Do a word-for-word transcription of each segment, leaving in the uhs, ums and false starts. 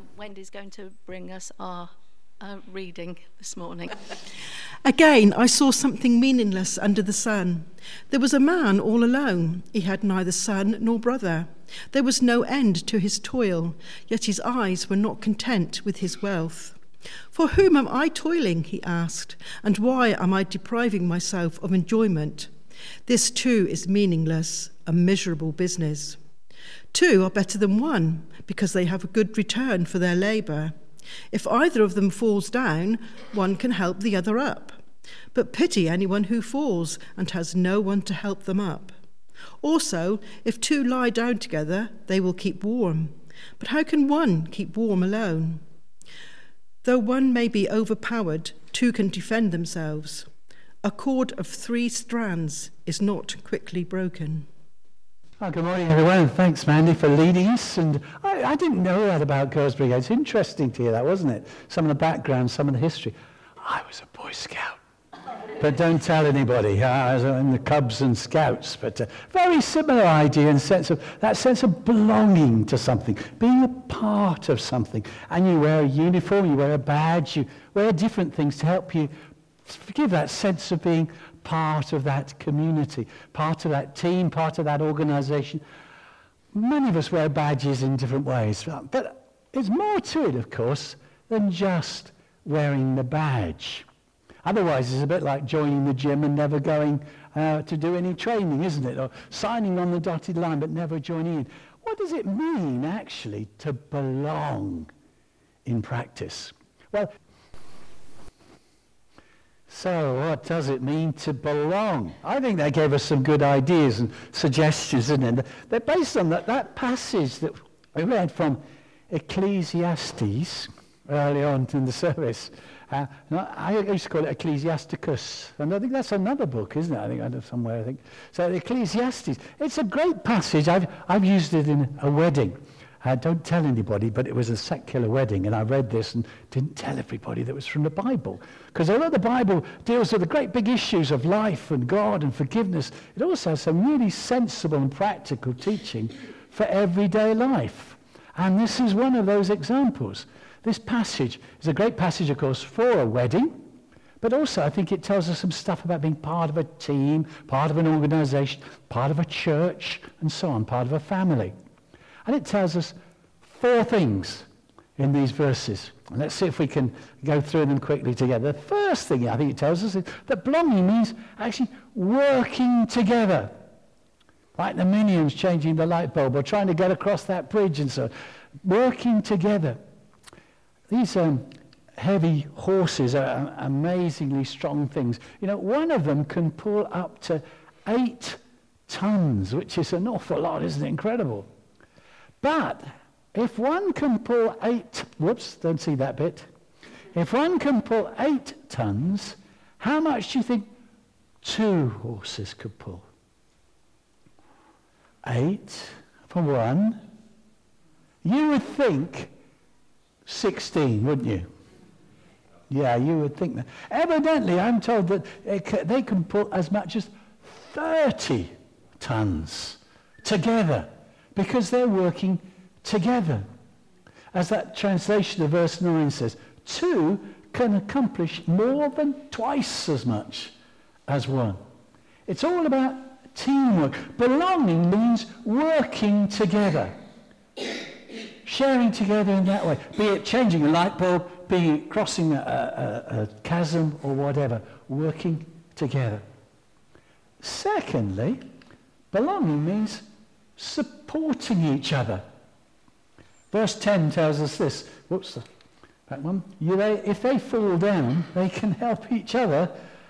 um, Wendy's going to bring us our uh, reading this morning. Again, I saw something meaningless under the sun. There was a man all alone. He had neither son nor brother. There was no end to his toil, yet his eyes were not content with his wealth. For whom am I toiling, he asked, and why am I depriving myself of enjoyment? This too is meaningless, a miserable business. Two are better than one, because they have a good return for their labour. If either of them falls down, one can help the other up. But pity anyone who falls and has no one to help them up. Also, if two lie down together, they will keep warm. But how can one keep warm alone? Though one may be overpowered, two can defend themselves. A cord of three strands is not quickly broken. Oh, good morning, everyone. Thanks, Mandy, for leading us. And I, I didn't know that about Girls' Brigade. It's interesting to hear that, wasn't it? Some of the background, some of the history. I was a Boy Scout. But don't tell anybody. I was in the Cubs and Scouts. But a very similar idea and sense of that sense of belonging to something, being a part of something. And you wear a uniform, you wear a badge, you wear different things to help you give that sense of being part of that community, part of that team, part of that organisation. Many of us wear badges in different ways, but there's more to it, of course, than just wearing the badge. Otherwise, it's a bit like joining the gym and never going uh, to do any training, isn't it? Or signing on the dotted line but never joining in. What does it mean, actually, to belong in practice? Well, so what does it mean to belong? I think they gave us some good ideas and suggestions, didn't they? They're based on that, that passage that we read from Ecclesiastes early on in the service. Uh, I used to call it Ecclesiasticus, and I think that's another book, isn't it? I think I know somewhere, I think. So Ecclesiastes, it's a great passage. I've, I've used it in a wedding. Uh, don't tell anybody, but it was a secular wedding, and I read this and didn't tell everybody that it was from the Bible. Because although the Bible deals with the great big issues of life and God and forgiveness, it also has some really sensible and practical teaching for everyday life. And this is one of those examples. This passage is a great passage, of course, for a wedding, but also I think it tells us some stuff about being part of a team, part of an organisation, part of a church, and so on, part of a family. And it tells us four things in these verses. And let's see if we can go through them quickly together. The first thing I think it tells us is that belonging means actually working together. Like the minions changing the light bulb or trying to get across that bridge and so on. Working together. These um, heavy horses are amazingly strong things. You know, one of them can pull up to eight tons, which is an awful lot, isn't it? Incredible. But if one can pull eight, whoops, don't see that bit. If one can pull eight tons, how much do you think two horses could pull? Eight for one. You would think sixteen, wouldn't you? Yeah, you would think that. Evidently, I'm told that they can pull as much as thirty tons together, because they're working together. As that translation of verse nine says, two can accomplish more than twice as much as one. It's all about teamwork. Belonging means working together. Sharing together in that way. Be it changing a light bulb, be it crossing a, a, a chasm or whatever. Working together. Secondly, belonging means supporting each other. Verse ten tells us this. Whoops, back one. You, they, if they fall down, they can help each other.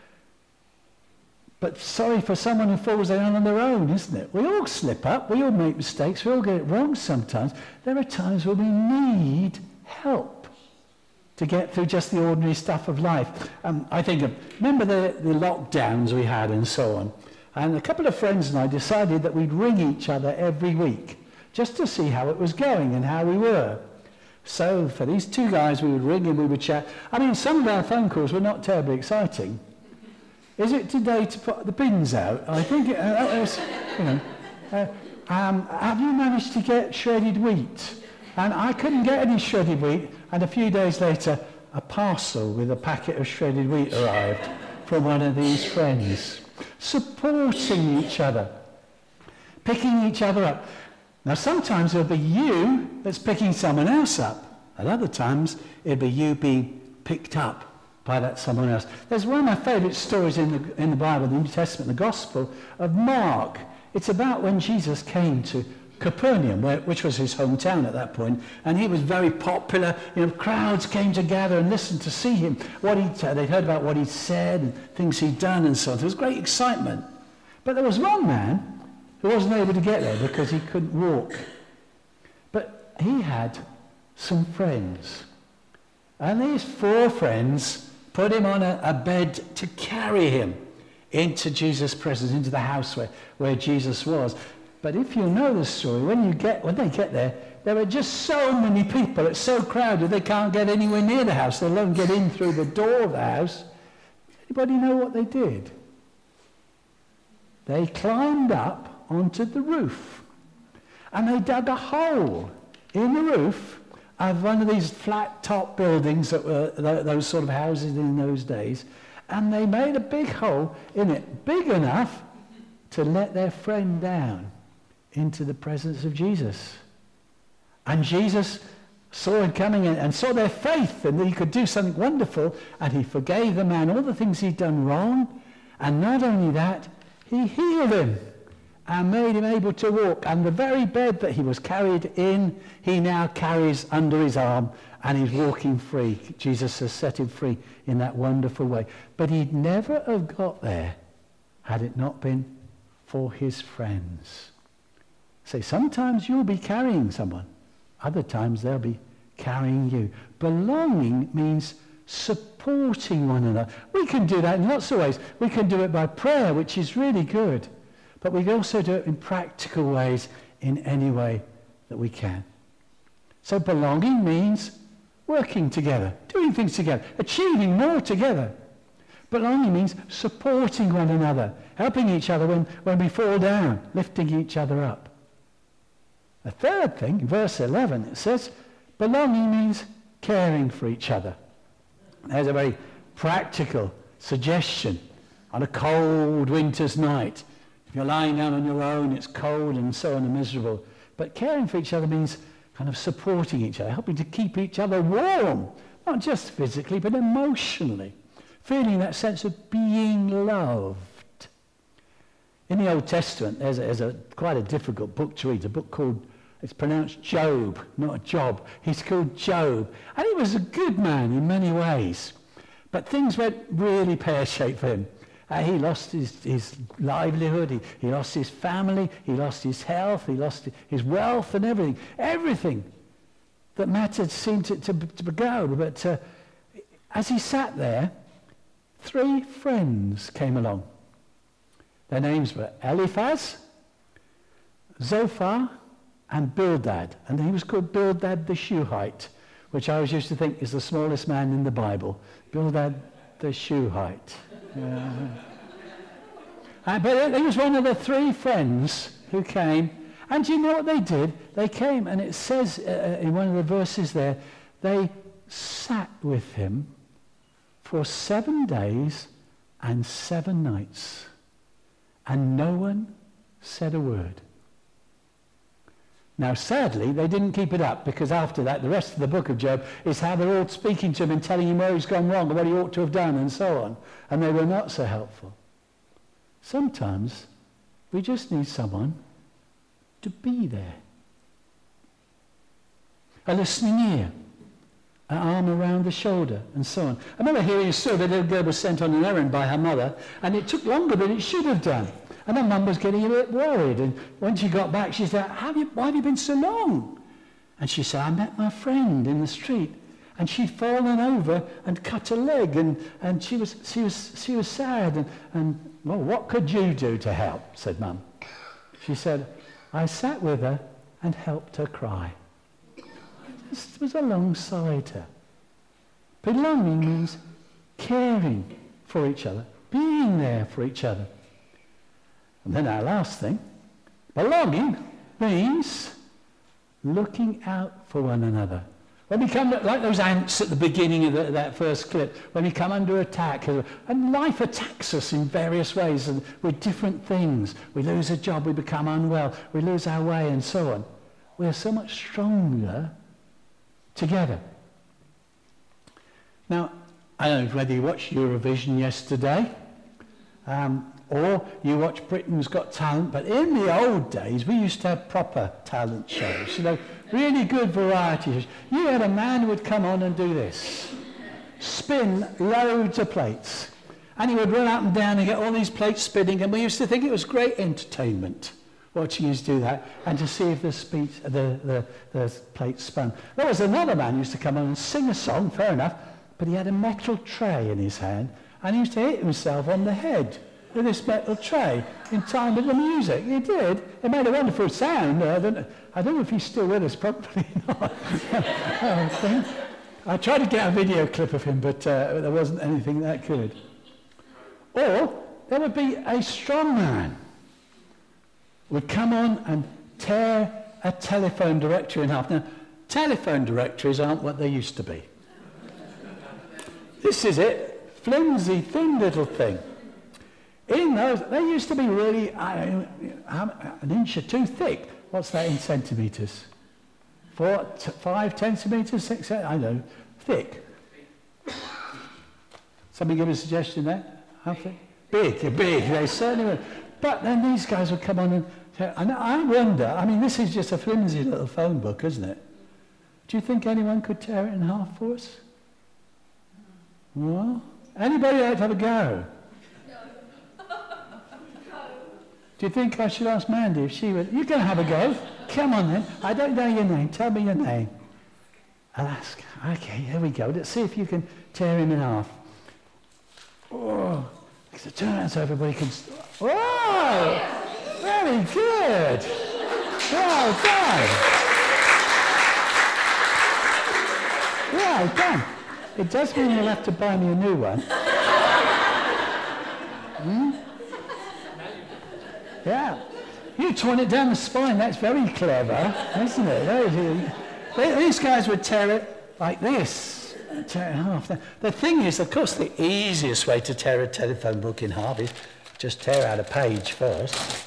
But sorry for someone who falls down on their own, isn't it? We all slip up. We all make mistakes. We all get it wrong sometimes. There are times where we need help to get through just the ordinary stuff of life. Um, I think of, remember the, the lockdowns we had and so on. And a couple of friends and I decided that we'd ring each other every week just to see how it was going and how we were. So for these two guys, we would ring and we would chat. I mean, some of our phone calls were not terribly exciting. Is it today to put the bins out? I think it, uh, that was, you know. Uh, um, have you managed to get shredded wheat? And I couldn't get any shredded wheat, and a few days later, a parcel with a packet of shredded wheat arrived from one of these friends. Supporting each other, picking each other up. Now sometimes it'll be you that's picking someone else up, and other times it'll be you being picked up by that someone else. There's one of my favourite stories in the, in the Bible, the New Testament, the Gospel of Mark. It's about when Jesus came to Capernaum, where, which was his hometown at that point, and he was very popular. You know, crowds came together and listened to see him. What he they'd heard about what he'd said and things he'd done and so on. There was great excitement. But there was one man who wasn't able to get there because he couldn't walk. But he had some friends, and these four friends put him on a, a bed to carry him into Jesus' presence, into the house where, where Jesus was. But if you know the story, when you get when they get there, there are just so many people. It's so crowded they can't get anywhere near the house. They don't get in through the door of the house. Anybody know what they did? They climbed up onto the roof, and they dug a hole in the roof of one of these flat-top buildings that were those sort of houses in those days, and they made a big hole in it, big enough to let their friend down into the presence of Jesus. And Jesus saw him coming in and saw their faith and that he could do something wonderful, and he forgave the man all the things he'd done wrong, and not only that, he healed him and made him able to walk. And the very bed that he was carried in, he now carries under his arm, and he's walking free. Jesus has set him free in that wonderful way. But he'd never have got there had it not been for his friends. Say, sometimes you'll be carrying someone. Other times they'll be carrying you. Belonging means supporting one another. We can do that in lots of ways. We can do it by prayer, which is really good. But we can also do it in practical ways, in any way that we can. So belonging means working together, doing things together, achieving more together. Belonging means supporting one another, helping each other when, when we fall down, lifting each other up. The third thing, in verse eleven, it says, belonging means caring for each other. There's a very practical suggestion on a cold winter's night. If you're lying down on your own, it's cold and so on and miserable. But caring for each other means kind of supporting each other, helping to keep each other warm, not just physically, but emotionally. Feeling that sense of being loved. In the Old Testament, there's a, there's a quite a difficult book to read, a book called, it's pronounced Job, not a job. He's called Job. And he was a good man in many ways. But things went really pear-shaped for him. Uh, he lost his, his livelihood, he, he lost his family, he lost his health, he lost his wealth and everything. Everything that mattered seemed to, to, to go. But uh, as he sat there, three friends came along. Their names were Eliphaz, Zophar, and Bildad. And he was called Bildad the Shuhite, which I always used to think is the smallest man in the Bible. Bildad the Shuhite. Yeah. uh, but he was one of the three friends who came. And do you know what they did? They came, and it says uh, in one of the verses there, they sat with him for seven days and seven nights. And no one said a word. Now, sadly, they didn't keep it up, because after that, the rest of the book of Job is how they're all speaking to him and telling him where he's gone wrong and what he ought to have done and so on. And they were not so helpful. Sometimes we just need someone to be there. A listening ear, an arm around the shoulder, and so on. I remember hearing a story that a little girl was sent on an errand by her mother, and it took longer than it should have done. And her mum was getting a bit worried. And when she got back, she said, have you, why have you been so long? And she said, I met my friend in the street, and she'd fallen over and cut her leg, and, and she was she was she was sad. And, and well, what could you do to help? Said Mum. She said, I sat with her and helped her cry. I just was alongside her. Belonging means caring for each other, being there for each other. And then our last thing, belonging means looking out for one another. When we come, like those ants at the beginning of the, that first clip, when we come under attack, and life attacks us in various ways and with different things. We lose a job, we become unwell, we lose our way and so on. We are so much stronger together. Now, I don't know whether you watched Eurovision yesterday, um, or you watched Britain's Got Talent, but in the old days, we used to have proper talent shows, you know, really good variety shows. You had a man who would come on and do this, spin loads of plates, and he would run up and down and get all these plates spinning, and we used to think it was great entertainment watching us do that, and to see if the, speech, the, the, the plates spun. There was another man who used to come on and sing a song, fair enough, but he had a metal tray in his hand, and he used to hit himself on the head with this metal tray in time with the music. He did. It made a wonderful sound. I don't know, I don't know if he's still with us, probably not. I, I tried to get a video clip of him, but uh, there wasn't anything that good. Or there would be a strong man who would come on and tear a telephone directory in half. Now, telephone directories aren't what they used to be. This is it, flimsy, thin little thing. In those, they used to be really uh, an inch or two thick. What's that in centimetres? Four, t- five, ten centimetres, six, I don't know, thick. Somebody give a suggestion there? How thick? Big, big, they certainly were. But then these guys would come on and, and I wonder, I mean, this is just a flimsy little phone book, isn't it? Do you think anyone could tear it in half for us? Well, anybody like to have a go? Do you think I should ask Mandy if she would? You're going to have a go. Come on then. I don't know your name. Tell me your name. I'll ask. Okay, here we go. Let's see if you can tear him in half. Oh, so turn around so everybody can... St- oh, very good. Well done. Well done. It does mean you'll have to buy me a new one. Hmm? Yeah. You torn it down the spine. That's very clever, isn't it? These guys would tear it like this. Tear it in half. The thing is, of course, the easiest way to tear a telephone book in half is just tear out a page first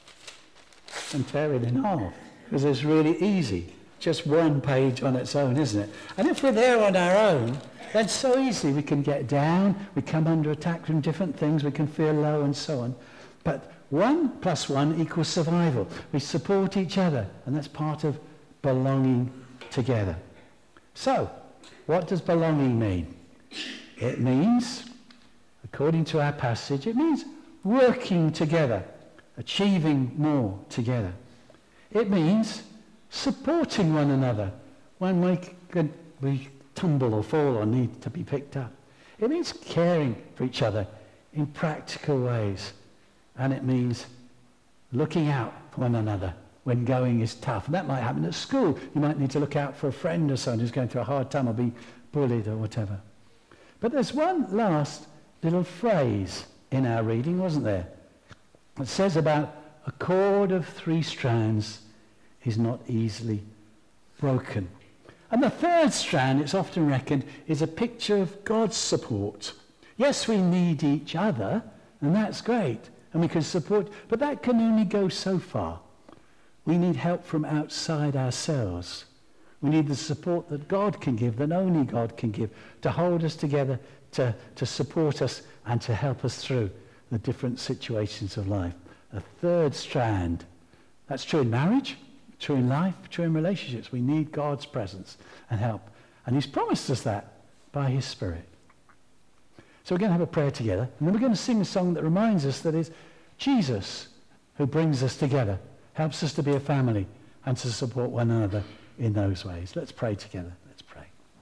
and tear it in half. Because it's really easy. Just one page on its own, isn't it? And if we're there on our own, then so easily we can get down, we come under attack from different things, we can feel low and so on. But one plus one equals survival. We support each other, and that's part of belonging together. So, what does belonging mean? It means, according to our passage, it means working together, achieving more together. It means supporting one another when we, could, we tumble or fall or need to be picked up. It means caring for each other in practical ways. And it means looking out for one another when going is tough. And that might happen at school. You might need to look out for a friend or someone who's going through a hard time or be bullied or whatever. But there's one last little phrase in our reading, wasn't there? It says about a cord of three strands is not easily broken. And the third strand, it's often reckoned, is a picture of God's support. Yes, we need each other, and that's great. And we can support, but that can only go so far. We need help from outside ourselves. We need the support that God can give, that only God can give, to hold us together, to, to support us, and to help us through the different situations of life. A third strand. That's true in marriage, true in life, true in relationships. We need God's presence and help. And he's promised us that by his Spirit. So we're going to have a prayer together, and then we're going to sing a song that reminds us that it's Jesus who brings us together, helps us to be a family, and to support one another in those ways. Let's pray together. Let's pray.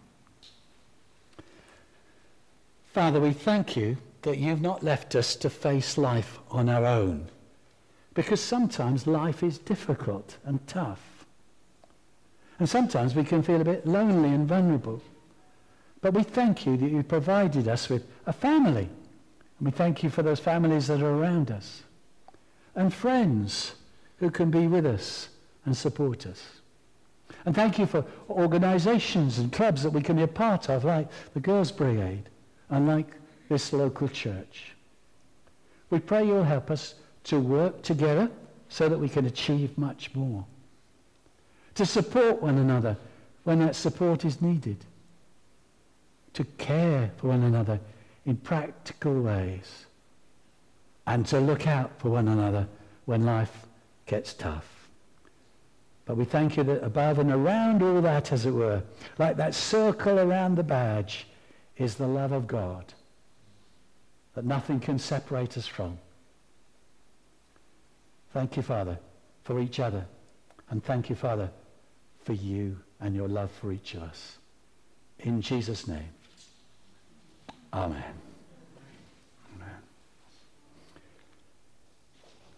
Father, we thank you that you've not left us to face life on our own, because sometimes life is difficult and tough. And sometimes we can feel a bit lonely and vulnerable. But we thank you that you provided us with a family. And we thank you for those families that are around us. And friends who can be with us and support us. And thank you for organisations and clubs that we can be a part of, like the Girls' Brigade and like this local church. We pray you'll help us to work together so that we can achieve much more. To support one another when that support is needed. To care for one another in practical ways. And to look out for one another when life gets tough. But we thank you that above and around all that, as it were, like that circle around the badge, is the love of God that nothing can separate us from. Thank you, Father, for each other. And thank you, Father, for you and your love for each of us. In Jesus' name, amen.